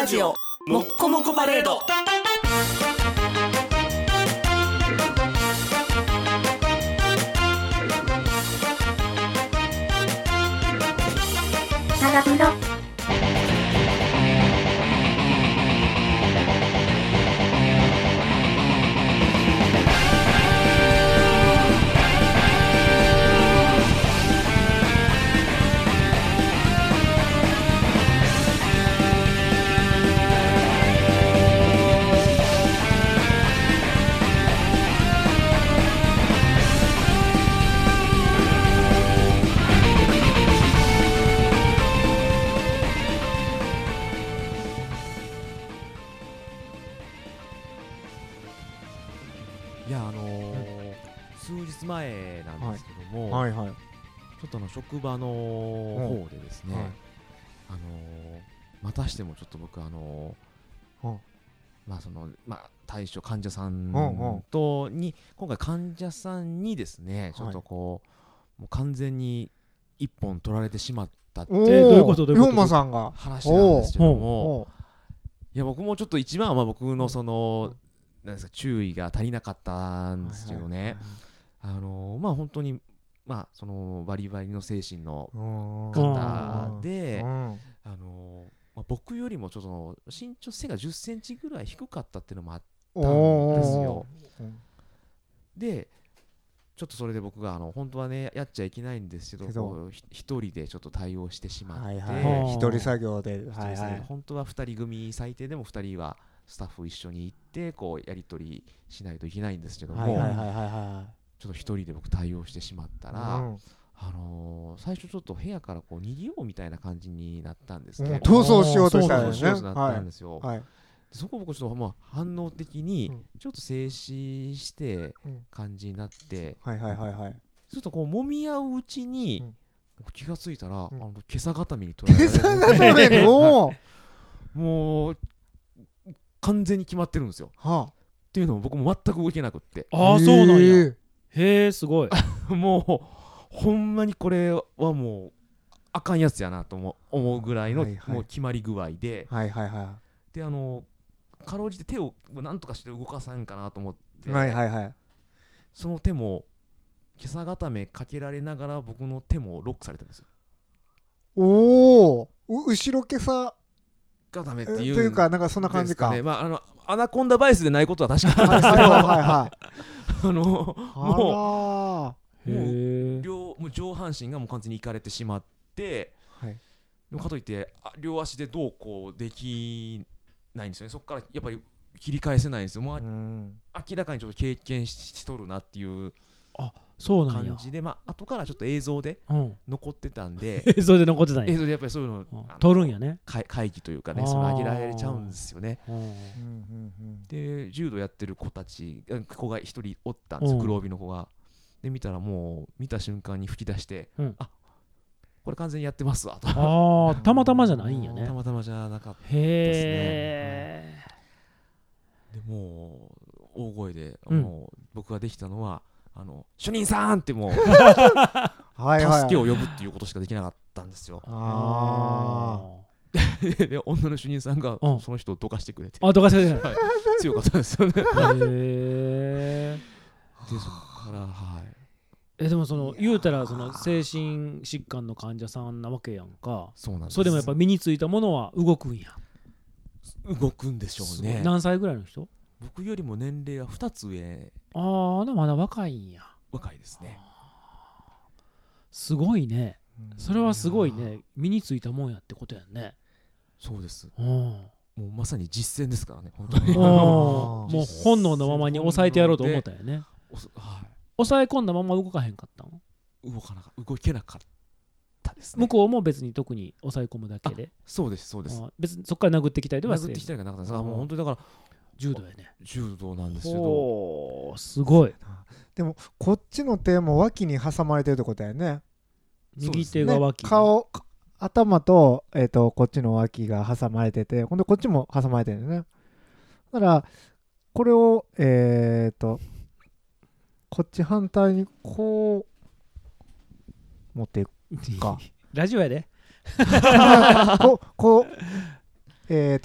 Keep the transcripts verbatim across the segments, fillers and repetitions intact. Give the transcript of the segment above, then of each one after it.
ラジオもっこもこパレード。 サガプロいやあのー、数日前なんですけども、 はいはいはい、 ちょっとあの職場の方でですね、 はい、 あのー、またしてもちょっと僕あのーうん、 まあそのまあ対象患者さんとに今回患者さんにですねちょっとこう、もう完全に一本取られてしまったってどういうことどういうことさんが話なんですけども、いや僕もちょっと一番はまあ僕のそのなんですか注意が足りなかったんですけどね、あのまあ本当にまあそのバリバリの精神の方で、あのまあ、僕よりもちょっと身長背がじゅっセンチぐらい低かったっていうのもあったんですよ。でちょっとそれで僕があの本当はねやっちゃいけないんですけど、こう一人でちょっと対応してしまって、はいはい、 一人作業で、 はいはい、本当はふたり組最低でもふたりはスタッフ一緒に行ってこうやり取りしないといけないんですけども、ちょっと一人で僕対応してしまったら、うん、あのー、最初ちょっと部屋からこう逃げようみたいな感じになったんですね、うん、 逃走しようとしたんですね。 逃走しようとなったんですよ、はいはい、そこ僕ちょっとまあ反応的にちょっと静止して感じになって、ちょっとこう揉み合ううちに、うん、気がついたら、うん、あの今朝固めに取られて今朝固めのもう完全に決まってるんですよ、はあ、っていうのも僕も全く動けなくって。 ああそうなんや。へえすごいもうほんまにこれはもうあかんやつやなと思う、思うぐらいの、はいはい、もう決まり具合で、はいはいはい、であのかろうじて手をなんとかして動かさんかなと思って、はいはいはい、その手も今朝固めかけられながら僕の手もロックされてるんですよ。 おお後ろ今朝固めっていう、 というかなんかそんな感じか、 ね、まああのアナコンダバイスでないことは確かなんですけどあのもうもう両もう上半身がもう完全にいかれてしまって、はい、でもかといって両足でどうこうできないんですよね。そこからやっぱり切り返せないんですよ。もう明らかにちょっと経験 し, しとるなっていう感じで、まあ後からちょっと映像で残ってたんで、 うん、映像で残ってたんや。 映像でやっぱりそういうのを、うん、 撮るんやね。 会議というかね、それ上げられちゃうんですよね。で柔道やってる子たち子が一人おったんですよ、黒帯の子が。で見たらもう見た瞬間に吹き出して、うん、あこれ完全にやってますわと。 ああたまたまじゃないんやね。 たまたまじゃなかったですね。 へー、でもう大声で、うん、もう僕ができたのはあの主任さんってもう助けを呼ぶっていうことしかできなかったんですよ。あで女の主任さんがその人をどかしてくれて、 あどかしてくれて、はい、 強かったですよね。へえ。 でそこからはい。 えでもその言うたらその精神疾患の患者さんなわけやんか。 そうなんです。 それでもやっぱ身についたものは動くんや。 動くんでしょうね。 何歳ぐらいの人？ 僕よりも年齢はふたつ上。 ああでもまだ若いんや。 若いですね。 すごいね。それはすごいね。身についたもんやってことやんね。 そうです。もうまさに実践ですからね。本当に。 もう本能のままに抑えてやろうと思ったよね。 はい。 抑え込んだまま動かへんかったの？ 動かなか動けなかったですね。 向こうも別に特に抑え込むだけで。 そうですそうです。 別にそこから殴ってきたりでは殴ってきたりがなかったです。もう本当にだから柔道やね。 柔道なんですけど。 すごい。 でもこっちの手も脇に挟まれてるってことやね。 右手が脇、 ね、顔頭と、えーとこっちの脇が挟まれてて、今度こっちも挟まれてるね。だからこれをえっ、ー、とこっち反対にこう持っていくかラジオやでこうこうえっ、ー、と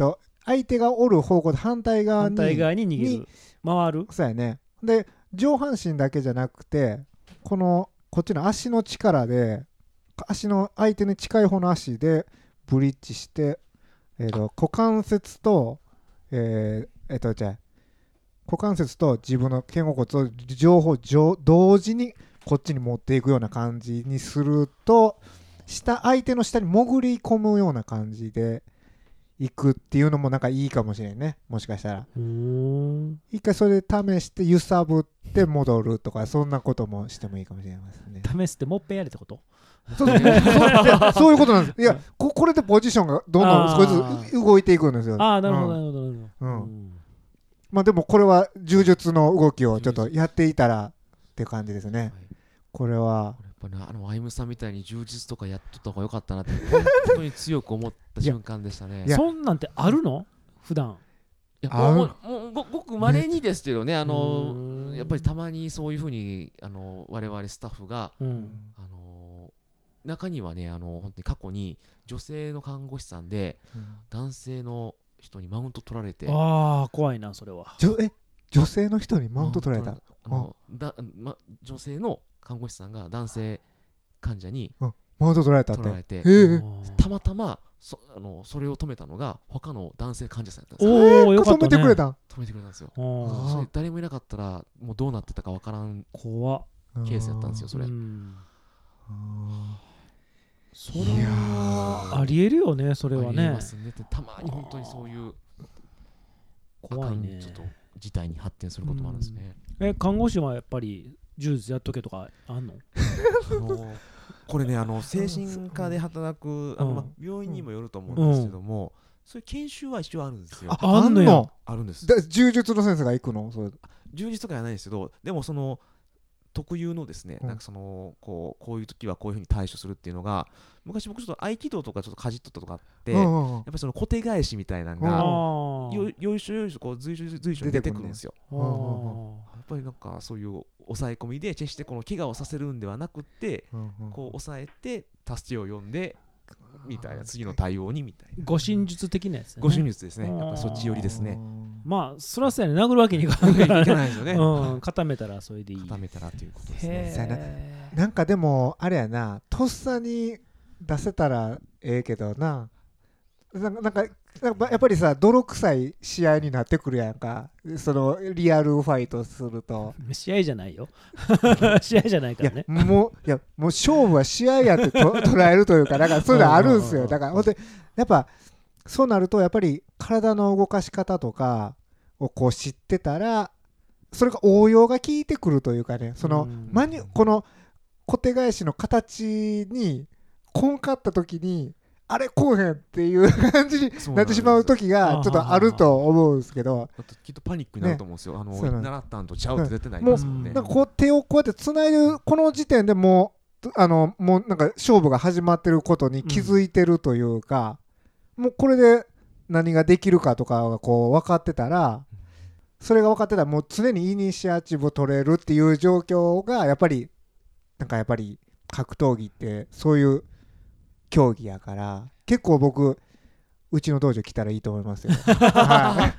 相手がおる方向で反対側に反対側に逃げる回る。 そうやね。で上半身だけじゃなくてこのこっちの足の力で足の相手に近い方の足でブリッジして、えー、と股関節とえー、えっとじゃあ股関節と自分の肩甲骨を両方同時にこっちに持っていくような感じにすると下相手の下に潜り込むような感じでいくっていうのもなんかいいかもしれんね。もしかしたらうーん一回それで試して揺さぶって戻るとかそんなこともしてもいいかもしれませんね。 試してもっぺんやれってこと？ そうそうそういうことなんです。いや こ, これでポジションがどんどん少しずつ動いていくんですよ。 ああなるほどうんなるほどなるほど、 うんうんまあでもこれは柔術の動きをちょっとやっていたらっていう感じですね。 はい、 これはやっぱね、あのアイムさんみたいに充実とかやっとった方が良かったなって本当に強く思った瞬間でしたね。 いやそんなんてあるの普段？ いやあもうもうごごくまれにですけどね、あうのーんやっぱりたまにそういうふうにあの我々スタッフがうんあの中にはね、あの本当に過去に女性の看護師さんで男性の人にマウント取られて、 ああ怖いなそれは。 じょえ女性の人にマウント取られた。 あのだ、ま、女性の看護師さんが男性患者にマウント取られたって。 取られて、 へえ。 たまたま そ, あのそれを止めたのが他の男性患者さんだったんですよ。 おおよかったね。 止めてくれたん。 止めてくれたんですよ。 おーあそれ誰もいなかったらもうどうなってたかわからん怖っ。 ケースやったんですよそれ。 うんあそれいやはありえるよねそれはありえね。 ますね。たまに本当にそういう怖いねちょっと事態に発展することもあるんですね。 え看護師はやっぱり柔術やっとけとかあんの？ あのこれね、あの精神科で働くあの、まあ、病院にもよると思うんですけども、そういう研修は一応あるんですよ。 ああんのや。 あるんです。 だ柔術の先生が行くの？それ充実とかじゃないですけど、でもその特有のですね、 うんなんかそのこうこういう時はこういうふうに対処するっていうのが、昔僕ちょっと合気道とかちょっとかじっとったとかあって、 うんうんうんやっぱりその小手返しみたいなのうんが、 あよよいしょよいしょこう随所随所に出てくるんですよ。 あうんうんやっぱりなんかそういう抑え込みで決してこの怪我をさせるんではなくって、 うんうんこう抑えて助けを呼んでみたいな、次の対応にみたいな。 護身術的なやつね。 護身術ですね。 うんやっぱそっち寄りですね。 まあそらそうやね殴るわけにいかんかいらね。 けないですよね。 うん固めたらそれでいい。 固めたらということですへね。 そうやなえ。 なんかでもあれやな、とっさに出せたらええけどな、なんかなんかなんかやっぱりさ泥臭い試合になってくるやんか、そのリアルファイトすると。 試合じゃないよ。試合じゃないかいやらね。 もういやもう勝負は試合やってと捉えるというか、だからそういうのあるんですよ。だからほんでやっぱそうなるとやっぱり体の動かし方とかをこう知ってたら、それが応用が効いてくるというかね、そのうんマニュこの小手返しの形にこんかった時にあれこうへんっていう感じになってしまう時がちょっとあると思うんですけど、 だってきっとパニックになると思うんですよ。あのそうなんです習ったんとちゃうって絶対なりますもんね。 なんかこう手をこうやってつないでるこの時点でもうあのもうなんか勝負が始まってることに気づいてるというか、もうこれで何ができるかとかがこう分かってたら、それが分かってたらもう常にイニシアチブを取れるっていう状況がやっぱりなんかやっぱり格闘技ってそういう競技やから、結構僕うちの道場来たらいいと思いますよ。はい、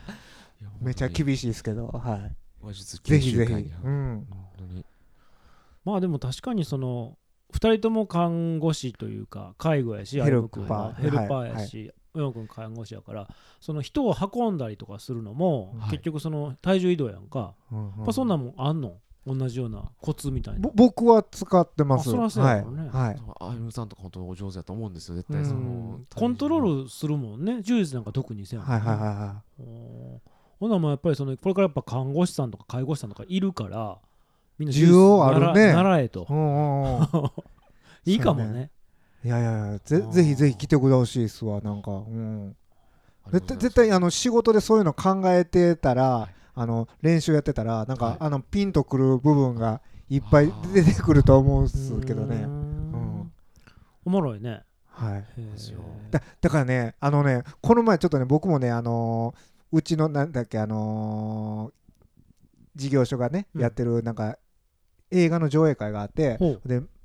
めちゃ厳しいですけど、はい、 話術ぜ研ひぜひ、 修会にうん、 本当にまあでも確かにそのふたりとも看護師というか介護やし、 ヘル歩君パーはヘルパーやし、上野君看護師やから、その人を運んだりとかするのも、 はい結局その体重移動やんか、 うんうんやっぱそんなんもんあんの同じようなコツみたいな。 ぼ僕は使ってます。 あそらそうやろねはい、はい、 あゆむさんとか本当にお上手だと思うんですよ絶対。 うんそのコントロールするもんね、柔術なんか特にせやもんね。 はいはいはいはおーほなもうやっぱりそのこれからやっぱ看護師さんとか介護士さんとかいるからみんな需要あるね習習えとい。うんうんうんいいかもそうね。 いやいやいや、ぜあーぜひぜひ来てくださいしいっすわ、なんか、うん、絶対ありがとうございます絶対あの仕事でそういうの考えてたら、 はいあの練習やってたらなんか、 はいあのピンとくる部分がいっぱい出てくると思うんですけどね。 うーんうんおもろいね。 はい。 へーですよだだからね、あのね、この前ちょっとね、僕もね、あのーうちのなんだっけ、あのー事業所がね、 うんやってるなんか映画の上映会があって、 ほうで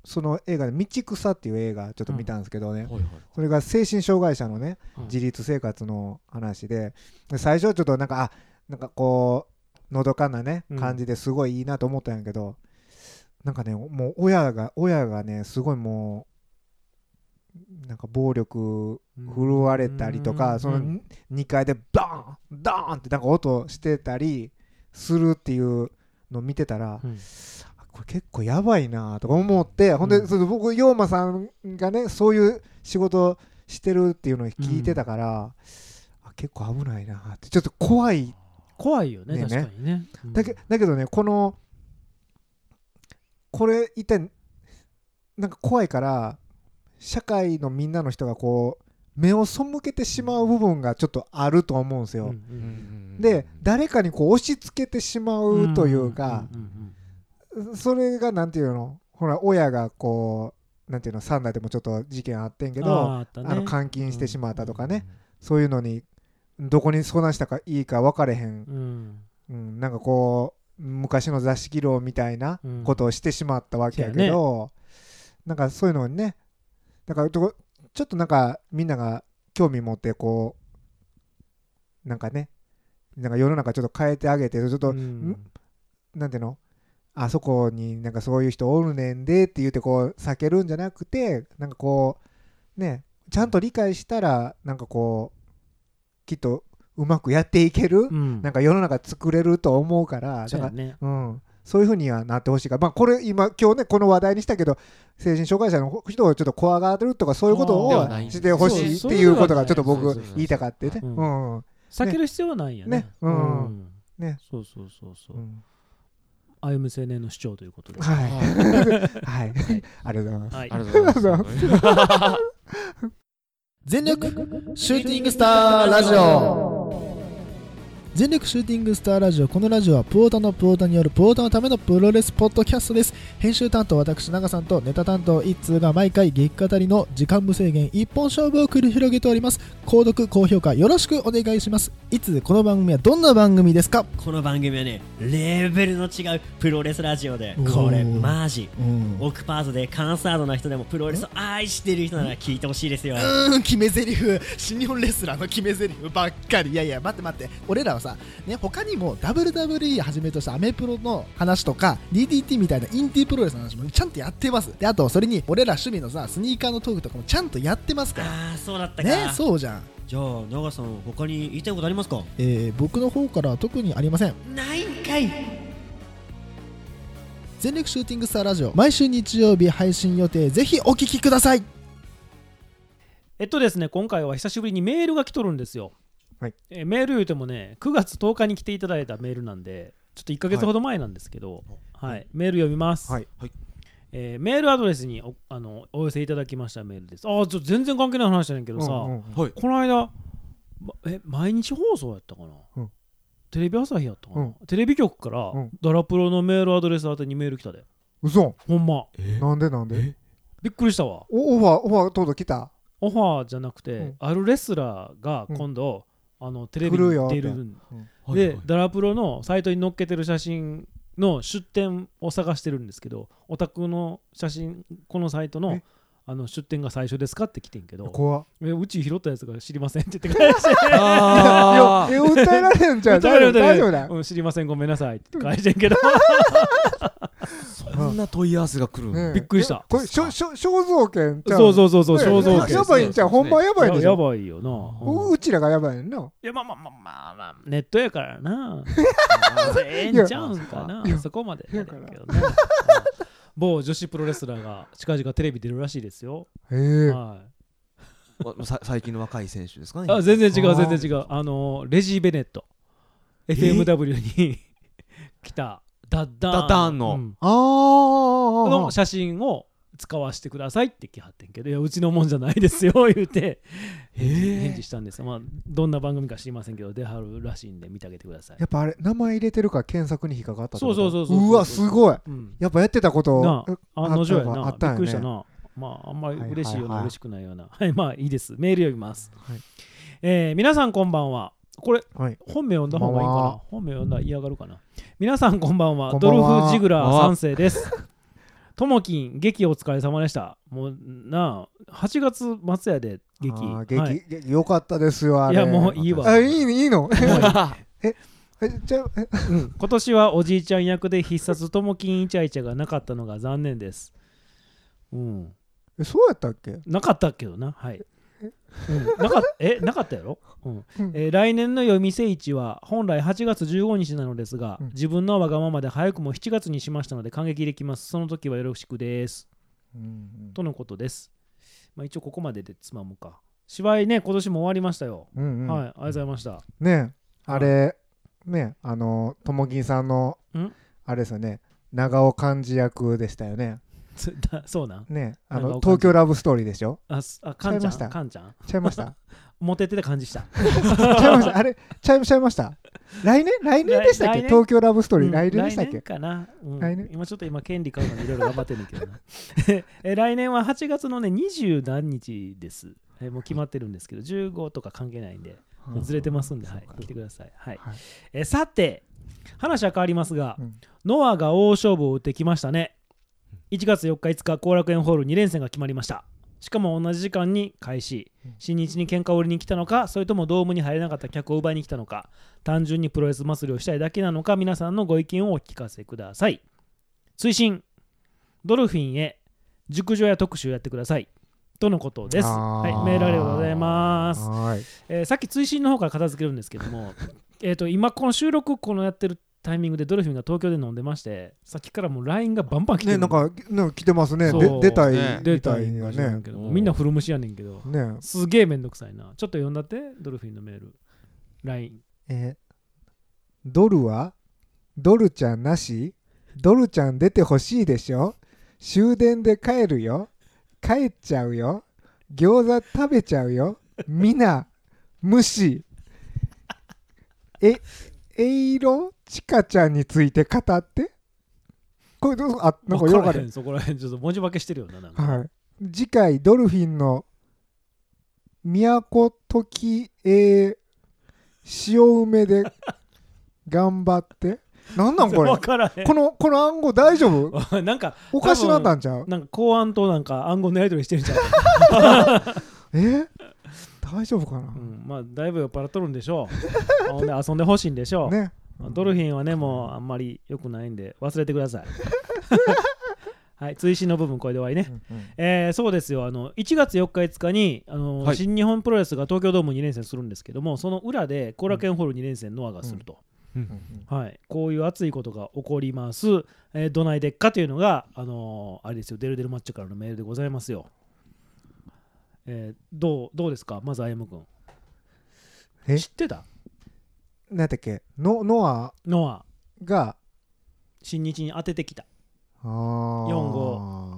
その映画で道草っていう映画ちょっと見たんですけどね、 はいはいそれが精神障害者のねうん自立生活の話で、で最初ちょっとなんかあなんかこうのどかなねうん感じですごいいいなと思ったんやけど、なんかねもう親が親がねすごいもうなんか暴力振るわれたりとか、 うんそのにかいでバーンダーンってなんか音してたりするっていうのを見てたら、 うんこれ結構やばいなとか思って、ほんで、 うんその僕陽馬さんがねそういう仕事してるっていうのを聞いてたから、あ結構危ないなってちょっと怖い、 怖いよねね確かにね、うんだけだけどねこのこれ一体なんか怖いから社会のみんなの人がこう目を背けてしまう部分がちょっとあると思うんですよ、 うんうんうんで誰かにこう押し付けてしまうというか、 うんうんそれがなんていうのほら親がこうなんていうの三代でもちょっと事件あってんけあどあーあったねの監禁してしまったとかね、そういうのにどこに相談したかいいか分かれへん、 うんうん、なんかこう昔の座敷牢みたいなことをしてしまったわけやけど、なんかそういうのにねだからちょちょっとなんかみんなが興味持ってこうなんかねなんか世の中ちょっと変えてあげてちょっと、 うんなんていうのあそこになんかそういう人おるねんでって言ってこう避けるんじゃなくてなんかこうねちゃんと理解したらなんかこうきっとうまくやっていける、 うんなんか世の中作れると思うからだから、 そうやねうん、そういうふうにはなってほしいから、まあ、これ今今日ねこの話題にしたけど精神障害者の人をちょっと怖がるとかそういうことをではないしてほしいっていうことがちょっと僕言いたかってね。 うんうんうん避ける必要はないんやねねうんうんねそうそうそうそううん歩む青年の主張ということではいはいありがとうございます。 はいありがとうございます全力シューティングスターラジオ全力シューティングスターラジオ。このラジオはプオタのプオタによるプオタのためのプロレスポッドキャストです。編集担当私長さんとネタ担当一通が毎回激語りの時間無制限一本勝負を繰り広げております。購読高評価よろしくお願いします。いつこの番組はどんな番組ですか？ この番組はねレベルの違うプロレスラジオでおーこれマジうんオクパートでカンサードな人でもプロレスを愛してる人なら聞いてほしいですよ。 うーん決め台詞新日本レスラーの決め台詞ばっかり。いやいや待って待って、俺らはさ、ね、他にも ダブリューダブリューイー はじめとしたアメプロの話とか ディーディーティー みたいなインディープロレスの話もちゃんとやってます。であとそれに俺ら趣味のさスニーカーのトークとかもちゃんとやってますからああそうだったか。 ね。そうじゃん。 じゃあ長さん他に言いたいことありますか？ えー、僕の方からは特にありません。 ないんかい。 全力シューティングスターラジオ毎週日曜日配信予定。ぜひお聞きください。 えっとですね今回は久しぶりにメールが来とるんですよ、 はいえーメール言うてもねくがつとおかに来ていただいたメールなんでちょっといっかげつほど前なんですけど、はいメール読みます、 はいえーメールアドレスに お, あのお寄せいただきましたメールです。ああちょっと全然関係ない話じゃないけどさ、 うんうんはいこの間、まえ毎日放送やったかな、 うんテレビ朝日やったかな、 うんテレビ局から、 うんダラプロのメールアドレス宛てにメール来たで。 嘘ほんまえなんでなんでびっくりしたわ。 おオファーオファーとうとう来たオファーじゃなくて、 うんあるレスラーが今度、あのテレビに来るよって出るんはいで、ダラプロのサイトに載っけてる写真の出店を探してるんですけど、お宅の写真このサイトのえあの出店が最初ですかって来てんけど、 怖っえうち拾ったやつが知りませんって言って返してあいやいや訴えられるんじゃん訴えられる大丈夫だようん、知りませんごめんなさいって返してんけどそんな問い合わせが来るねえのびっくりしたえこれしょしょ肖像権ちゃそうそうそうそうね肖像権やばいんちゃうほんまやばいでしやょばいよな、うんううちらがやばいねんないやまあまあまあまあまあネットやからなええんちゃうんかないやそこまでいやからけどね某女子プロレスラーが近々テレビ出るらしいですよ、 へえはいわさ最近の若い選手ですかね。 あ全然違うあー全然違うあのレジー・ベネット エフエムダブリュー に来たダッダーンダッダーンのうんああの写真を使わせてくださいって来はってんけど、いやうちのもんじゃないですよ言うて返事返事したんです。まあどんな番組か知りませんけど出はるらしいんで見てあげてください。 やっぱあれ名前入れてるから検索に引っかかったってことそうそうそうそううわすごいうん、 やっぱやってたことなえあ案の定やなあったよねびっくりしたな。まああんまり嬉しいような、 はいはいはい嬉しくないようなはいまあいいです。メール読みます、 はいえー皆さんこんばんは。これはい本名読んだ方がいいかなこんばんは。 本名読んだら嫌がるかな。皆さんこんばんは。 こんばんはドルフ・ジグラーさん世です。 ともきん劇お疲れ様でした。もうなあはちがつ末やで劇。 あー劇、 はい、 劇よかったですよあれ。 いやもういいわ。 あいいいいのええじゃあえうん、今年はおじいちゃん役で必殺ともきんイチャイチャがなかったのが残念です。うん。 えそうやったっけ？ なかったけどな。はい。うん、なかえなかったやろ、うんえー、来年の夜店市は本来はちがつじゅうごにちなのですが、うん、自分のわがままで早くもしちがつにしましたので感激できます。その時はよろしくです、うんうん、とのことです。まあ、一応ここまででつまむか。芝居ね今年も終わりましたよ、うんうん、はいありがとうございましたね。あれねあのともきんさんのあれですよね長尾幹事役でしたよね。 そうなんねあの東京ラブストーリーでしょ。 ああかんちゃんかんちゃんちゃいましたモテてた感じしたちゃいましたあれちゃいちゃいました来年来年でしたっけ東京ラブストーリー、うん、来年でしたっけ。 来年かな、うん、来年今ちょっと今権利買うのにいろいろ頑張ってるんだけどなえ来年ははちがつのねにじゅう何日です。えもう決まってるんですけどじゅうごとか関係ないんでずれてますんで、はい、来てください、はいはい、えさて話は変わりますが、うん、ノアが大勝負を打ってきましたね。いちがつよっかいつか後楽園ホールに連戦が決まりました。しかも同じ時間に開始。新日に喧嘩を売りに来たのか、それともドームに入れなかった客を奪いに来たのか、単純にプロレス祭りをしたいだけなのか、皆さんのご意見をお聞かせください。推進ドルフィンへ熟女や特集やってくださいとのことです。はい、メールありがとうございます。はい、えー、さっき追伸の方から片付けるんですけどもえーと今この収録このやってるタイミングでドルフィンが東京で飲んでまして、さっきからもう ライン がバンバン来てる、 ね、なんかなんか来てますね。で出たい、ね、 出たいがね、みんな古虫やねんけど、ね、すげえめんどくさいな。ちょっと読んだってドルフィンのメール ライン、 えドルはドルちゃんなし、ドルちゃん出てほしいでしょ、終電で帰るよ、帰っちゃうよ、餃子食べちゃうよ、みな無視ええいろちかちゃんについて語って。これどうぞ。あ、なんかよかれ。 そこら辺ちょっと文字化けしてるよな。なんかはい。次回ドルフィンの都時え塩梅で頑張って。なんなんこれ。 からへん。 このこの暗号大丈夫？ なんかおかしなったんちゃう？ なんか公安となんか暗号のやり取りしてるんちゃう？ え？大丈夫かな、うん、まあだいぶ酔っ払っとるんでしょうほんで遊んでほしいんでしょう、ね、ドルフィンはねもうあんまり良くないんで忘れてくださいはい追伸の部分これで終わりね、うんうん、えー、そうですよあのいちがつよっかいつかにあの、はい、新日本プロレスが東京ドームに連戦するんですけども、その裏で後楽園ホールに連戦ノアがすると、うんうんはい、こういう熱いことが起こります、えー、どないでっかというのが、あのー、あれですよデルデルマッチョからのメールでございますよ。えー、どうどうですかまずあやむくん。え知ってた？ なんだっけノノアノアが新日に当ててきた。 あよんご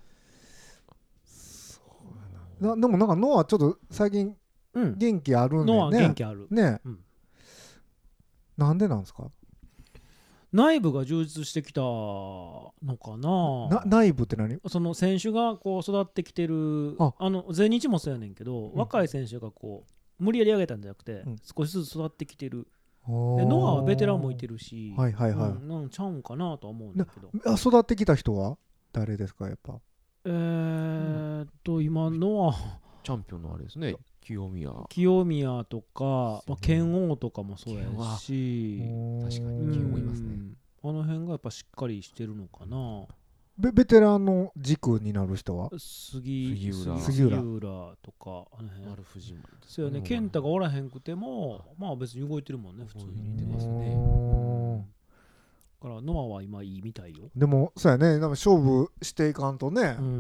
そうな。でもなんかノアちょっと最近元気あるんだよね、 うん、ノア元気あるね、 うん、 なんでなんですか？ 内部が充実してきたのか な, な内部って何？ その選手がこう育ってきてる。 あ, あの全日もそうやねんけど、うん、若い選手がこう無理やり上げたんじゃなくて、うん、少しずつ育ってきてる。でノアはベテランもいてるし、 はいはいはい、 うん、なんちゃうんかなとは思うんだけど。 育ってきた人は誰ですかやっぱ？ えーっと、うん、今ノアチャンピオンのあれですね、清宮清宮とか、まあ、剣王とかもそうやし、 確かに剣王いますね。 あの辺がやっぱしっかりしてるのかな。 ベ, ベテランの軸になる人は杉, 杉浦杉浦とかあの辺。 丸藤丸そうやね、健太がおらへんくてもまあ別に動いてるもんね普通に。 動いてますね。 だからノアは今いいみたいよ。 でもそうやね、なんか勝負していかんとね、 うん、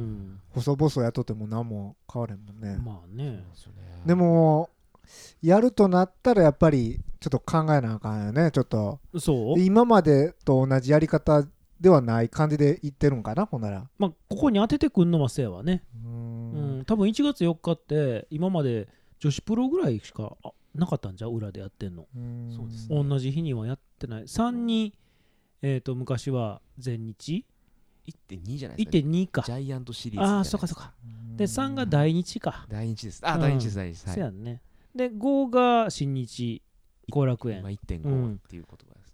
細々やっとっても何も変われんもんね。 まあね。 でもやるとなったらやっぱりちょっと考えなあかんよね。ちょっとそう今までと同じやり方ではない感じで言ってるんかなほんなら。 まあここに当ててくんのはせやわね。うん、うん、多分いちがつよっかって今まで女子プロぐらいしかなかったんじゃ裏でやってんの。うんそうですね、同じ日にはやってない。さんにえーと昔は全日いってんに じゃないですか、 ね、いってんに かジャイアントシリーズ。 ああそうかそうか。でさんが大日か。 大日です。あ、うん、大日です大日です。 そうやんね。でごが新日後楽園。 今 いってんご っていう言葉です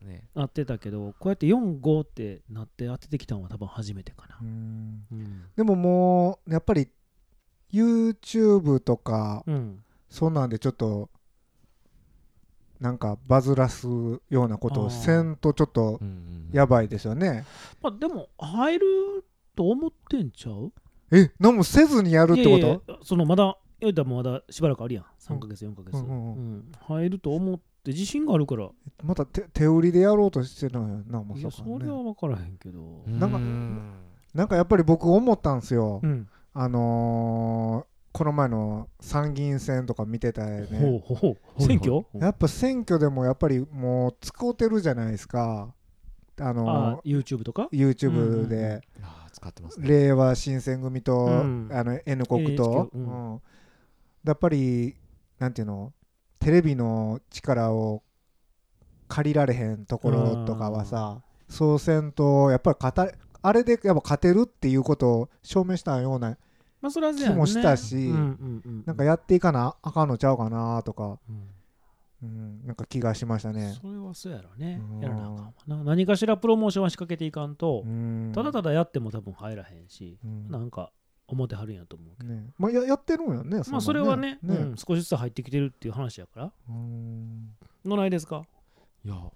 ね。 なってたけどこうやってよんごってなって当ててきたのは多分初めてかな。 うんうんでももうやっぱり YouTube とかうんそんなんでちょっとなんかバズらすようなことをせんとちょっとうんうんやばいですよね。 まあ、でも入ると思ってんちゃう？ え何もせずにやるってこと？ いやいやそのまだ言うたらまだしばらくあるやんさんかげつよんかげつ、 うんうんうんうん入ると思って自信があるから。 また手手売りでやろうとしてるのよな、まいやさかねそれは分からへんけど、 なんかうんなんかやっぱり僕思ったんですよ、 うんあのーこの前の参議院選とか見てたよほうね。 ほうほう選挙やっぱ選挙でもやっぱりもう使うてるじゃないですか、ああのー YouTube とか YouTube で、 あー使ってますね。 令和新選組と、 うんあの N 国と、 エヌエイチケー うんうんやっぱりなんていうのテレビの力を借りられへんところとかはさ、そうせんとやっぱり勝たあれでやっぱ勝てるっていうことを証明したようなまあそれはそうやね気もしたし、 うんうんうんなんかやっていかなあかんのちゃうかなとか、 うんうん、なんか気がしましたね。 それはそうやろねうんやらなあかんわな。何かしらプロモーションは仕掛けていかんと、 うんただただやっても多分入らへんし、 うんなんか思ってはるんやと思うけねまあ、ややってるんやね。 ど、まあそれはねねうん、少しずつ入ってきてるっていう話やから。 うんどないですか？ いや、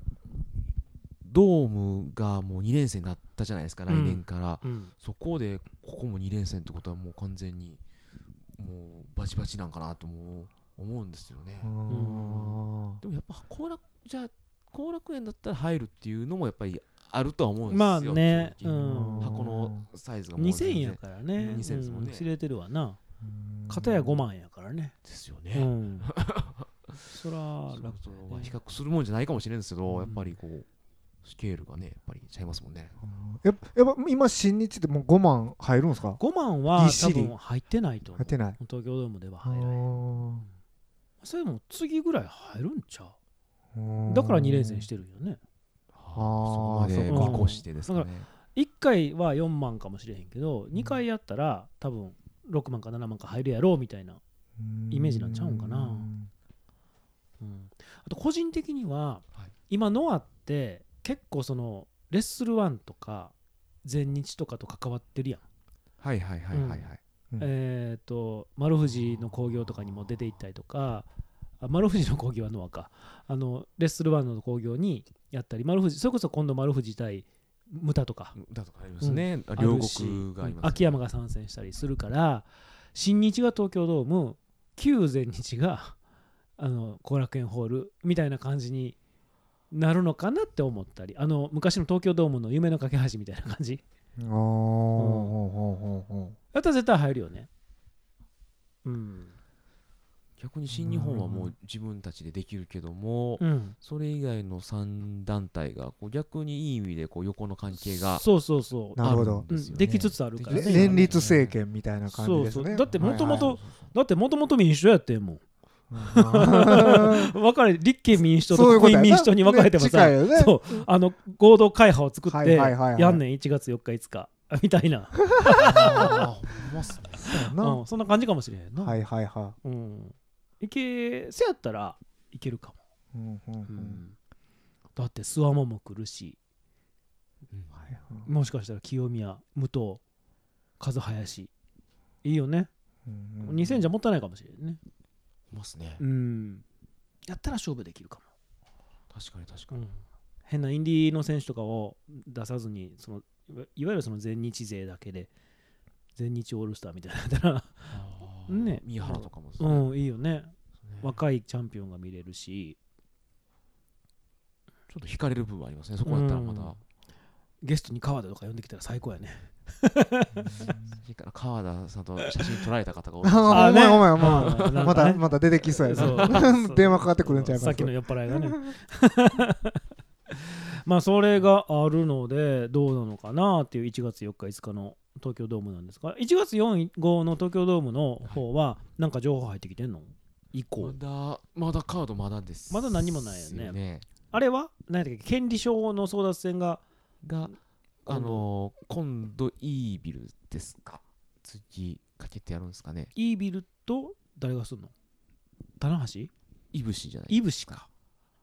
ドームがもうに連戦になったじゃないですか、来年から。 うんそこで、ここもに連戦ってことはもう完全に、もうバチバチなんかなとも思うんですよね。 うんでもやっぱ後楽、じゃあ、後楽園だったら入るっていうのもやっぱりあるとは思うんですよ。 まあね正直うん箱のサイズがもうにせん全然やからね。 にせんですもんねう知れてるわな。 うん片やごまんやからね。 ですよね。 うん。そらそう楽そうまあ比較するもんじゃないかもしれないですけど、 うんやっぱりこうスケールがねやっぱりちゃいますもんね。 やっぱやっぱ今新日ってもうごまん入るんですか？ ごまんはぎっしり多分入ってないと思う。 入ってない。 東京ドームでは入らへん。 うんそれも次ぐらい入るんちゃうんう？だからに連戦してるんよね。 あそこまでそうか見越してですかね。 いっかいはよんまんかもしれへんけど、にかいやったら多分ろくまんかななまんか入るやろうみたいな。イメージなんちゃうんかなうん、あと個人的には、 はい今ノアって結構そのレッスルワンとか全日とかと関わってるやん。 はいはいはいはいはい。 うんえっ、と丸藤の興行とかにも出ていったりとか、あ丸藤の興行はノアか、あのレッスルワンの興行にやったり、丸藤それこそ今度丸藤対ムタとかだとかありますね。 あ両るし国がありますね。 秋山が参戦したりするから、新日が東京ドーム、旧全日があの後楽園ホールみたいな感じになるのかなって思ったり、あの昔の東京ドームの夢の架け橋みたいな感じあーほうほうほうほだったら絶対入るよね。うん逆に新日本はもう自分たちでできるけども、 うん、 それ以外のさん団体がこう逆にいい意味でこう横の関係がそうそうそうなるほどあんですよねうんできつつあるからね。 うれ連立政権みたいな感じですね。 そうそうだってもともとはいだってもともと民主党やってんもん。 はい分かれ立憲民主党そういうことやなと国民民主党に分かれてもねさ、 近いよねそうあの合同会派を作ってはいはいはいはいやんねんいちがつよっかいつかみたいな、 あーほんまっすね。 そうやなうん、そんな感じかもしれへんな。 はいはいはうん、いけせやったらいけるかい。うんうんうも、 んだって諏訪間も来るし、 はいはいもしかしたら清宮武藤和林いいよね。 うんうんにせんじゃもったいないかもしれんね。 ほんまっすね。 うんやったら勝負できるか確かに確かも、 に。 うん、変なインディーの選手とかを出さずにそのいわいわゆるその全日勢だけで全日オールスターみたいなのやったらあーね宮原とかもですね。 うんいいよね。 ね若いチャンピオンが見れるし、 ちょっと惹かれる部分はありますね。そこだったらまだ。 うんゲストに川田とか呼んできたら最高やね。 いいから川田さんと写真撮られた方が多いあです。 ーお前お前お前あーまたなんかねまた出てきそうやそうな電話かかってくるんちゃいますさっきの酔っ払いがねまあそれがあるのでどうなのかなっていういちがつよっかいつかの東京ドームなんですが、いちがつよん、ごの東京ドームの方はなんか情報入ってきてんの以降まだまだカードまだです。 まだ何もないよねねあれは何だっけ権利書の争奪戦ががあのー今度イービルですか。次かけてやるんですかね。 イービルと誰がすんの棚橋いぶしじゃない。 いぶしか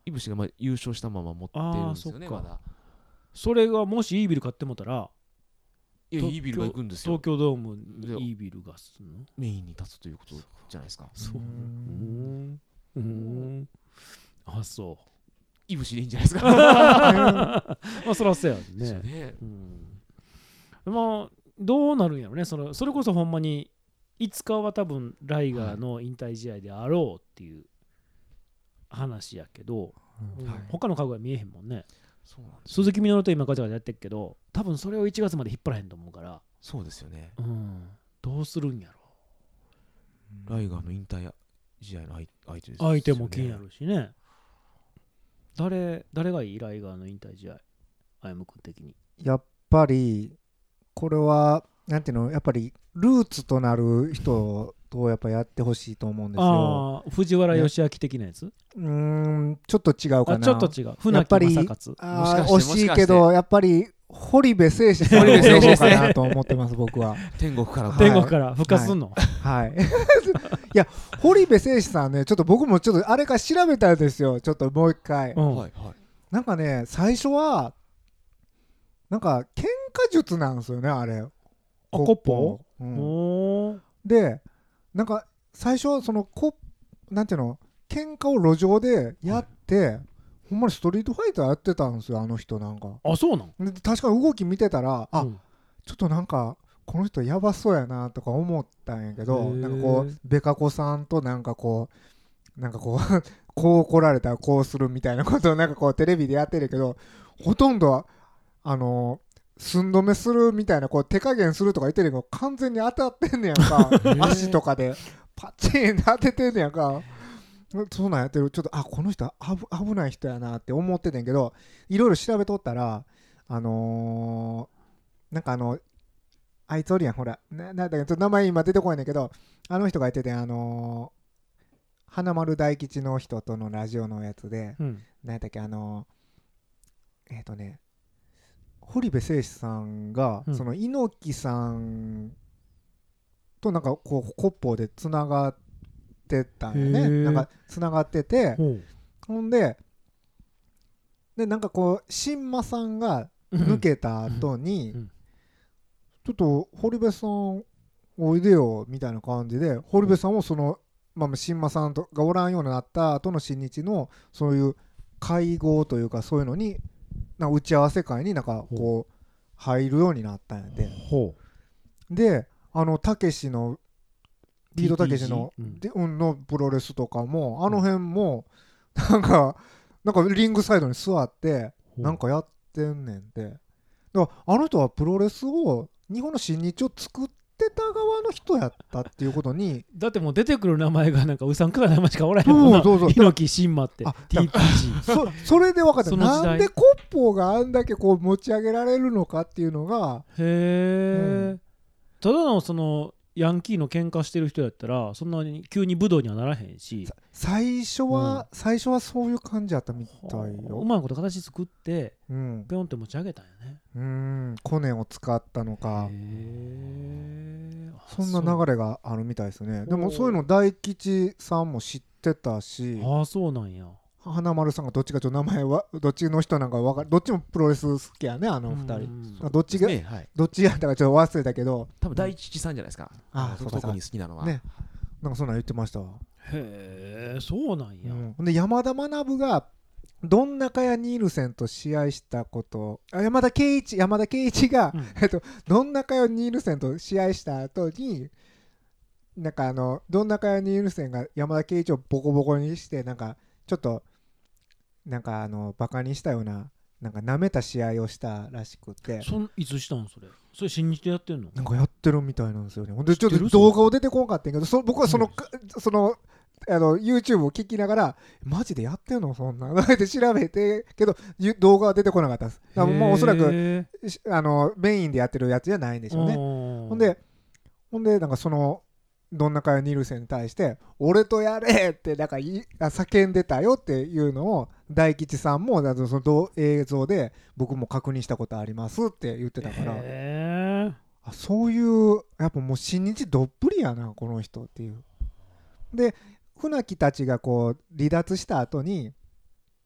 いぶしがまあ優勝したまま持ってるんですよねあーそっかまだ。 それがもしイービル買ってもたらいや東イービルが行くんですよ。 東京ドームにイービルがするの。 メインに立つということじゃないですか。 そううーんうーんあそういぶしでいいんじゃないですか。 まあそらそうやんですよね。 ねうんまあどうなるんやろね。そのそれこそほんまにいつかは多分ライガーの引退試合であろうっていう話やけど、うんはい他の株は見えへんもんね。 そうなんですよ。 鈴木みのると今ガチャガチャやってるけど多分それをいちがつまで引っ張らへんと思うから、 そうですよね。 うん、どうするんやろ。 ライガーの引退試合の相相手ですよね。 相手も気になるしね。誰誰がいいライガーの引退試合あやむくん的に。 やっぱりこれはなんていうの、やっぱりルーツとなる人とやっぱやってほしいと思うんですよ。 ああ藤原義明的なやつ。 うーんちょっと違うかな。 あちょっと違う。 や船木っぱり正勝。 あもしかしてー惜しいもしかしてけどやっぱり堀部誠司さん堀部誠司ですねかなと思ってます僕は。 天国からはい天国から復活すんの。 はい。いや堀部誠司さんね、ちょっと僕もちょっとあれから調べたんですよ。ちょっともう一回。 うんはいはい。 なんかね最初はなんか喧嘩術なんですよねあれ。あコッポうんおーでなんか最初はそのこなんていうの喧嘩を路上でやって、ほんまにストリートファイターやってたんですよあの人なんか。 あそうなの。 で確かに動き見てたらあ、 うんちょっとなんかこの人やばそうやなとか思ったんやけど、 へーなんかこうベカ子さんとなんかこうなんかこうこう来られたらこうするみたいなことをなんかこうテレビでやってるけど、ほとんどあの寸止めするみたいなこう手加減するとか言ってるけど完全に当たってんねやんか足とかでパチンって当ててんねやんか。そんなんやってるちょっとあこの人危危ない人やなって思っててんけど、いろいろ調べとったらあのー、なんかあのあいつおるやんほらななんだっけちょっと名前今出てこないんだけど、あの人が言っててあのー、花丸大吉の人とのラジオのやつで、 うんなんだっけあのー、えっ、ー、とね堀部誠司さんが、 うんその猪木さんとなんかこうコッポーでつながってたんよね。 へーなんかつながってて、 ほうほんででなんかこう新馬さんが抜けた後に、 うんうんちょっと堀部さんおいでよみたいな感じで堀部さんもその、まあ、新馬さんとがおらんようになった後の新日のそういう会合というかそういうのになんか打ち合わせ会になんかこう入るようになったんやで。 ほであのたけしのビートたけしのティーティージー うんでうんのプロレスとかもあの辺もなんかなんかリングサイドに座ってうなんかやってんねんて。だからあの人はプロレスを日本の新日を作ってた側の人やったっていうことにだってもう出てくる名前がなんかうさんくさい名前しかおらへんもんな。 そうそうそう猪木新馬ってあティーティージー。 そそれで分かったその時代なんでコッポーがあんだけこう持ち上げられるのかっていうのがへえ、 うんただのそのヤンキーの喧嘩してる人やったらそんなに急に武道にはならへんし、 さ最初は、最初はそういう感じやったみたいよ。 うまいこと形作ってうん、 ピョンって持ち上げたんやね。 うんコネを使ったのかへえ、 そんな流れがあるみたいですね。でもそういうの大吉さんも知ってたし、 ああそうなんや。 花丸さんがどっちかちょっと名前はどっちの人なんか分かる、どっちもプロレス好きやねあの二人。 うんどっちが、 ねはい。 どっちやったかちょっと忘れたけど、 多分大吉さんじゃないですか。 あそうか特に好きなのは。 ねなんかそんなん言ってましたわ。 へえそうなんや。 うん、ほんで山田学がどんなかやニールセンと試合したことあ山田圭一山田圭一が、 うんえっと、どんなかやニールセンと試合した後になんかあのどんなかやニールセンが山田圭一をボコボコにしてなんかちょっとなんかあのバカにしたようななんか舐めた試合をしたらしくてそんいつしたんそれ。それ新日でやってんの。 なんかやってるみたいなんですよね。ほんでちょっと知ってるそれ動画を出てこんかったんやけどそ僕はその、そのあの YouTube を聞きながらマジでやってんのそんなって調べてけどゆ動画は出てこなかったです。だからもうおそらくへしあのメインでやってるやつじゃないんでしょうね。 ほほんでほんでなんかそのどんなかやニルセンに対して俺とやれってなんかいあ叫んでたよっていうのを大吉さんもだからその動映像で僕も確認したことありますって言ってたから、 へーあそういうやっぱもう新日どっぷりやなこの人っていう。で船木たちがこう離脱した後に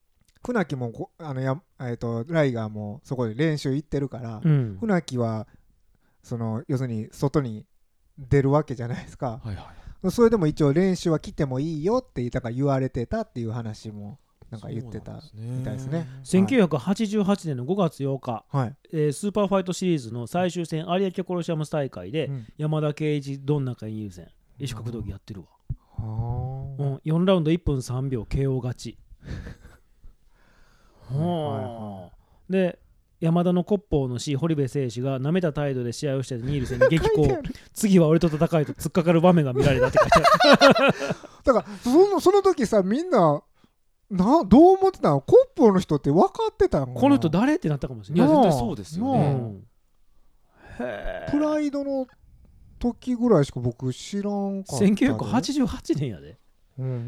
船木もこあのや、えー、とライガーもそこで練習行ってるから、 うん、 船木はその要するに外に出るわけじゃないですか、 はいはい、 それでも一応練習は来てもいいよってだから言われてたっていう話もなんか言ってたみたいですね。 せんきゅうひゃくはちじゅうはちねんのごがつようか、 はいえー、スーパーファイトシリーズの最終戦有明コロシアムス大会で、うん、山田圭一どんなか優先異種格闘技やってるわ、うん、よんラウンドいっぷんさんびょう ケーオー 勝ちはいはいはい、で山田の骨法の師堀部誠司が舐めた態度で試合をしてニールセンに激高次は俺と戦いと突っかかる場面が見られたって書いてあるだからその、その時さみんななどう思ってたの？骨法の人って分かってたの？ この人誰ってなったかもしれない。 いや絶対そうですよね、うん、 へプライドの時ぐらいしか僕知らんかった。 せんきゅうひゃくはちじゅうはちねんやで。 うんうんうん、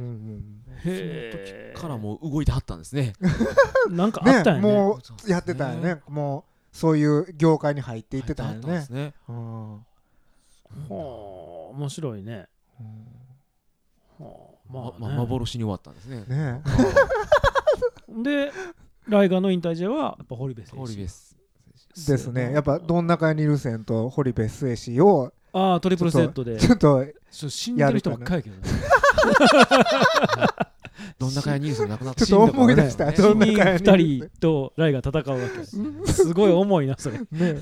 へその時からもう動いてはったんですねなんかあったよね。 ねもうやってたよね、ねもうそういう業界に入っていってたよね。 ね、 うん、はあ面白いね、 うんはあまあまま、幻に終わったんですね。 ねでライガーの引退試合はやっぱ堀部選手ですね。やっぱどんなかニルセンと堀部誠司をああトリプルセットでちょっと死んでる人ばっかりやけどねどんなかニルセン亡くなったちょっと思い出した、ね、 どんなかふたりとライガー戦うわけすごい重いなそれ、ね、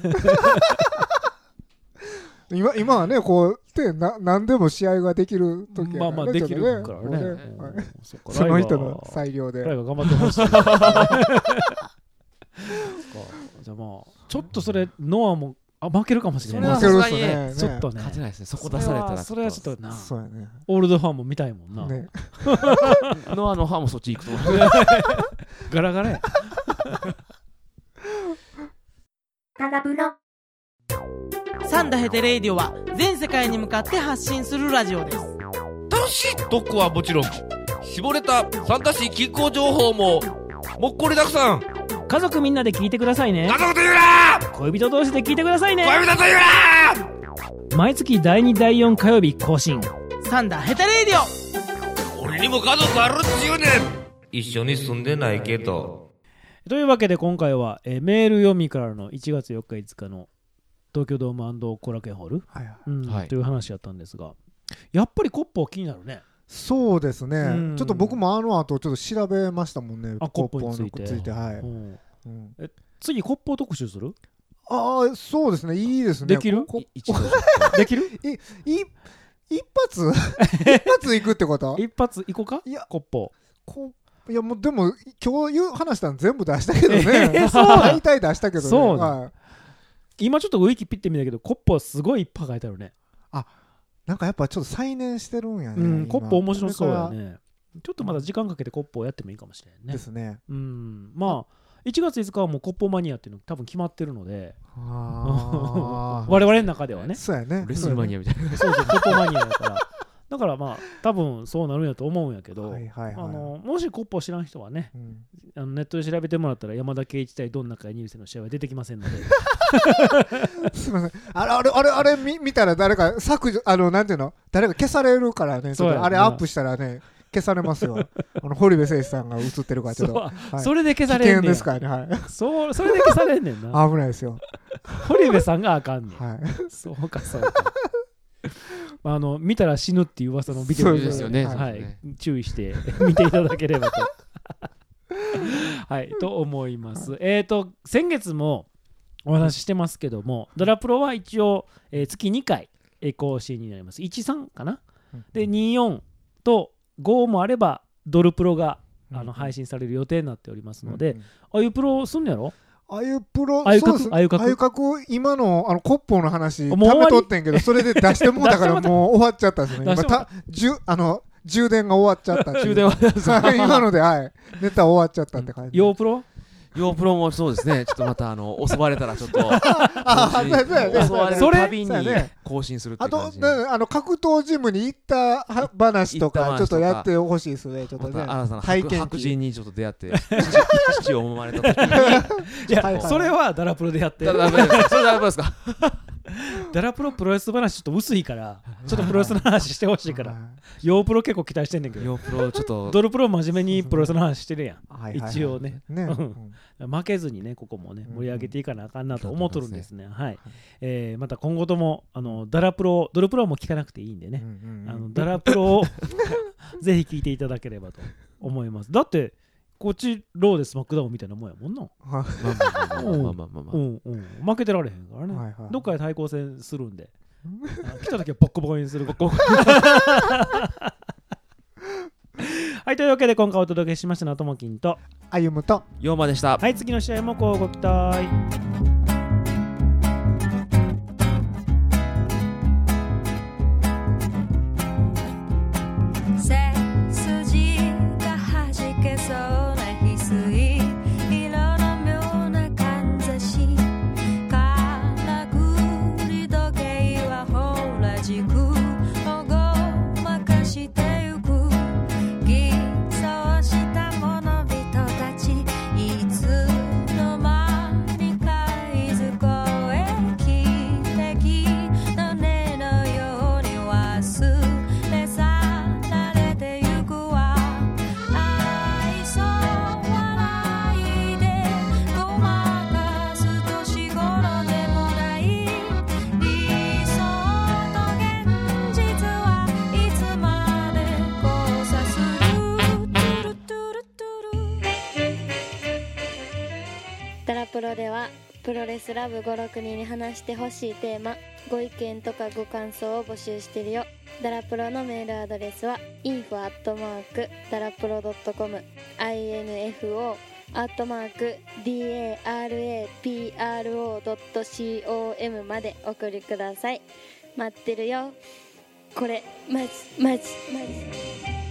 今, 今はねこうでな何でも試合ができる時やから、ね、 まあまあできるからね、ねはい、そ, その人の裁量でライガー頑張ってほしいじゃあまあちょっとそれノアもあ負けるかもしれない。 負けるっすね。 ちょっとね。 勝てないですね。そこ出されたらそれはちょっとな。 そうやね。 オールドファンも見たいもんな。 ね、 ノアのファンもそっち行くと思う。 ガラガラや。 タガプロ。サンダヘテレイディオは全世界に向かって発信するラジオです。 楽しい特攻はもちろん、絞れた参加し気候情報ももっこりたくさん。 家族みんなで聞いてくださいね。 家族と言うな。 恋人同士で聞いてくださいね。 恋人と言うな。毎月だいにだいよん火曜日更新。 サンダヘテレイディオ。俺にも家族あるっちゅうねん。一緒に住んでないけど。 というわけで今回は、えー、メール読みからのいちがつよっかいつかの東京ドーム&後楽園ホール、はいはいうんはい、という話やったんですが、やっぱりコッポー気になるね。 そうですね、うん、ちょっと僕もあの後ちょっと調べましたもんね。 あコッポーについて、 ついてはい、 うんうん、え次コッポー特集する？ ああそうですねいいですね。 できる？できる？ いい一発一発行くってこと？ 一発行こうか？いやコッポーこいやもうでも今日話したの全部出したけどね、えー、そう大体出したけどね。 そう、はい、今ちょっとウィキピッて見たけどコッポーすごいいっぱい書いてあるね。 あなんかやっぱちょっと再燃してるんやね、 うん、コッポ面白そうやね。ちょっとまだ時間かけてコッポをやってもいいかもしれないね。 ですね。 うん、まあいちがついつかはもうコッポマニアっていうの多分決まってるので、 あ我々の中ではね。 そうやね。 レスルマニアみたいな。 そうそうコッポマニアだから。だからまあ多分そうなるんやと思うんやけど、 はいはいはい、 あのもしコッポを知らん人はね、うん、あのネットで調べてもらったら山田圭一対どんなかニルセンの試合は出てきませんので。 すみません。あれあれあれあれ 見, 見たら誰か削除あのなんていうの誰か消されるからね。そうあれアップしたらね消されますよ。あの堀部誠司さんが映ってるからちょっと、はい、それで消されんねん。 危険ですからね。はい。 そうそれで消されんねんな。 危ないですよ。 堀部さんがあかんねん。 はい。 そうかそうか。あの見たら死ぬっていう噂のビデオですよね、 はい、注意して見ていただければとはいと思います。えっと先月もお話ししてますけどもドラプロは一応、えー、月にかい更新になります。いちさんかな、うん、でによんとごもあればドルプロが、うん、あの配信される予定になっておりますので、うんうん、ああいうプロすんのやろ。 あゆプロ、 あゆかく、あゆかく、 あゆかく今のあのコッポーの話ためとってんけどそれで出してもうだからもう終わっちゃったんですね。今たじゅあの充電が終わっちゃったっていう。 充電は今のではいネタ終わっちゃったって感じ。 ヨープロ？ ヨープロもそうですね。ちょっとまたあの襲われたらちょっとあそうやね。 襲われるたびに更新するっていう感じ。 あとあの格闘ジムに行った話とかちょっとやってほしいですね。ちょっとね。 新たな白人にちょっと出会って父を揉まれた時にいやそれはダラプロでやって。 それダメですか。 ダラプロプロレス話ちょっと薄いからちょっとプロレスの話してほしいからヨープロ結構期待してんねんけどヨープロちょっとドルプロ真面目にプロレスの話してるやんはいはいはい一応ねねうん負けずにねここもねうん盛り上げていかなあかんなと思っとるんですねはいえーまた今後ともあのダラプロドルプロはもう聞かなくていいんでねあのダラプロをぜひ聞いていただければと思いますだってこっちローでスマックダウンみたいなもんやもんなまあまあまあまあまあまあまあまあうんうん負けてられへんからね、 はいはいどっかで対抗戦するんであ来た時はボッコボコにするボッコボコはいというわけで今回お届けしましたのはともきんと歩むとヨーマでしたはい次の試合もこうご期待背筋がはじけそうな翡翠色の妙なかんざしからくり時計はほら軸をごまかしてゆく偽装した者々たちいつの間にかいずこへ汽笛の音のように忘れ去られてゆくわ愛想笑いでごまかす年頃でもない理想と現実はいつまで交差するトゥルトゥルトゥルダラプロではプロレスラブごろくにんに話してほしいテーマご意見とかご感想を募集してるよダラプロのメールアドレスは インフォ アットマーク ダラプロ ドットコム インフォ アットマーク ダラプロ ドットコム までお送りください待ってるよこれマジマジマジ